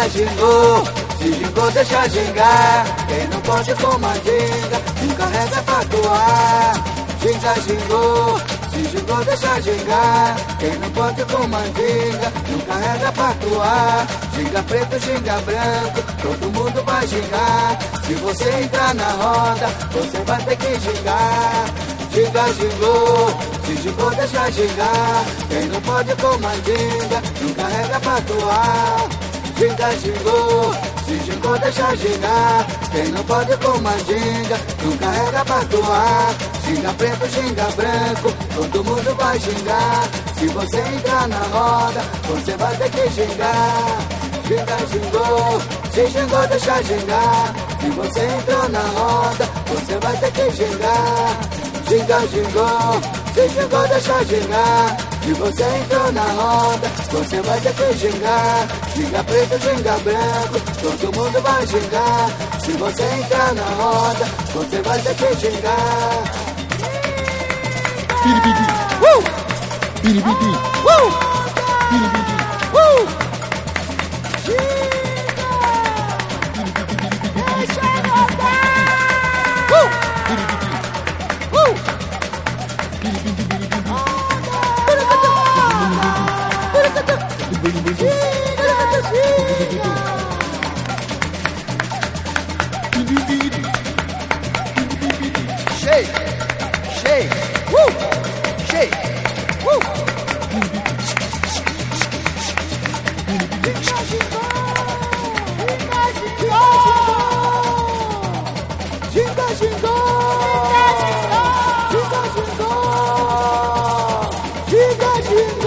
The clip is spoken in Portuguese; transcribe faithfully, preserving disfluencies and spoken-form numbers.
Ginga, gingou, se gingou deixa gingar. Quem não pode com mandinga, não carrega pra atuar. Ginga, gingou, se gingou deixa gingar. Quem não pode com mandinga, não carrega pra atuar. Ginga preto, ginga branco, todo mundo vai gingar. Se você entrar na roda, você vai ter que gingar. Ginga, gingou, se gingou deixa gingar. Quem não pode com mandinga, não carrega pra atuar. Ginga, gingou, se gingou deixa gingar. Quem não pode com mandinga, não carrega pra atuar. Ginga preto, ginga branco, todo mundo vai gingar. Se você entrar na roda, você vai ter que gingar. Ginga, gingou, se gingou deixa gingar. Se você entrou na roda, você vai ter que gingar. Ginga, gingou, se gingou deixa gingar. Se você entrou na roda, você vai ter que gingar. Ginga preto, ginga branco, todo mundo vai gingar. Se você entrar na roda, você vai ter que gingar. Biribidi, uh! Biribidi, uh! Biribidi, uh! Deixa eu rodar! Uh! Biribidi, uh! Biribidi, biribidi, Shake, shake, woo, shake, woo. Ginga, gingou, Ginga, gingou, ginga, gingou, ginga, gingou, ginga, gingou.